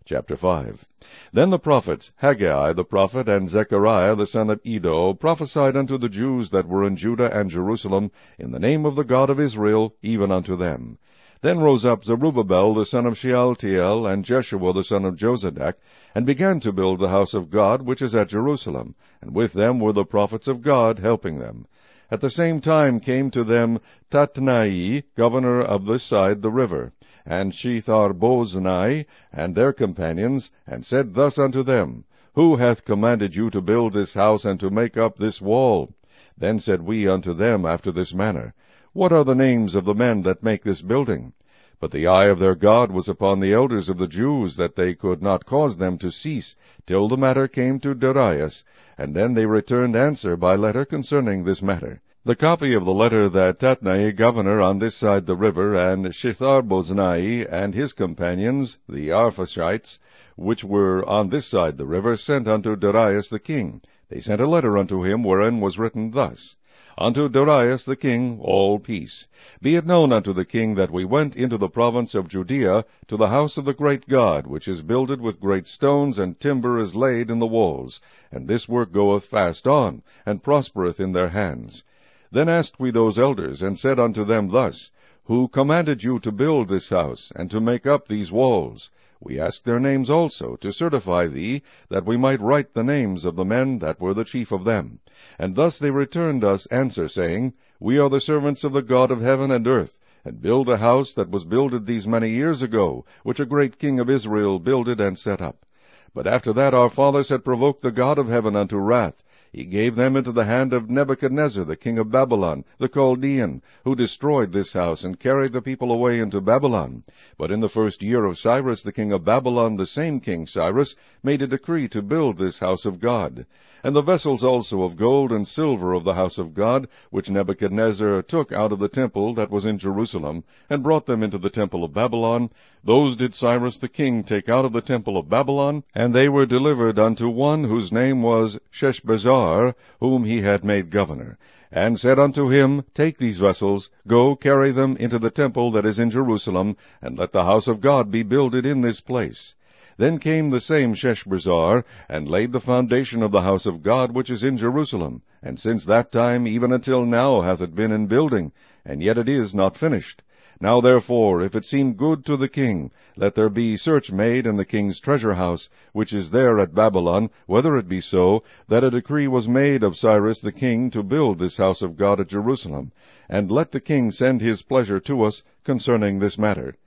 Chapter 5. Then the prophets, Haggai the prophet, and Zechariah the son of Iddo, prophesied unto the Jews that were in Judah and Jerusalem, in the name of the God of Israel, even unto them. Then rose up Zerubbabel the son of Shealtiel, and Jeshua the son of Jozadak, and began to build the house of God, which is at Jerusalem, and with them were the prophets of God, helping them. At the same time came to them Tatnai, governor of this side the river, and Shethar-boznai, and their companions, and said thus unto them, Who hath commanded you to build this house, and to make up this wall? Then said we unto them after this manner, What are the names of the men that make this building? But the eye of their God was upon the elders of the Jews, that they could not cause them to cease, till the matter came to Darius, and then they returned answer by letter concerning this matter. The copy of the letter that Tatnai, governor on this side the river, and Shethar-boznai, and his companions, the Arphashites, which were on this side the river, sent unto Darius the king. They sent a letter unto him, wherein was written thus, Unto Darius the king, all peace. Be it known unto the king that we went into the province of Judea to the house of the great God, which is builded with great stones, and timber is laid in the walls, and this work goeth fast on, and prospereth in their hands. Then asked we those elders, and said unto them thus, Who commanded you to build this house, and to make up these walls? We asked their names also, to certify thee, that we might write the names of the men that were the chief of them. And thus they returned us answer, saying, We are the servants of the God of heaven and earth, and build a house that was builded these many years ago, which a great king of Israel builded and set up. But after that our fathers had provoked the God of heaven unto wrath. He gave them into the hand of Nebuchadnezzar, the king of Babylon, the Chaldean, who destroyed this house, and carried the people away into Babylon. But in the first year of Cyrus, the king of Babylon, the same king Cyrus, made a decree to build this house of God. And the vessels also of gold and silver of the house of God, which Nebuchadnezzar took out of the temple that was in Jerusalem, and brought them into the temple of Babylon, those did Cyrus the king take out of the temple of Babylon, and they were delivered unto one whose name was Sheshbazzar, whom he had made governor, and said unto him, Take these vessels, go carry them into the temple that is in Jerusalem, and let the house of God be builded in this place. Then came the same Sheshbazzar, and laid the foundation of the house of God which is in Jerusalem, and since that time even until now hath it been in building, and yet it is not finished. Now therefore, if it seem good to the king, let there be search made in the king's treasure house, which is there at Babylon, whether it be so, that a decree was made of Cyrus the king to build this house of God at Jerusalem, and let the king send his pleasure to us concerning this matter.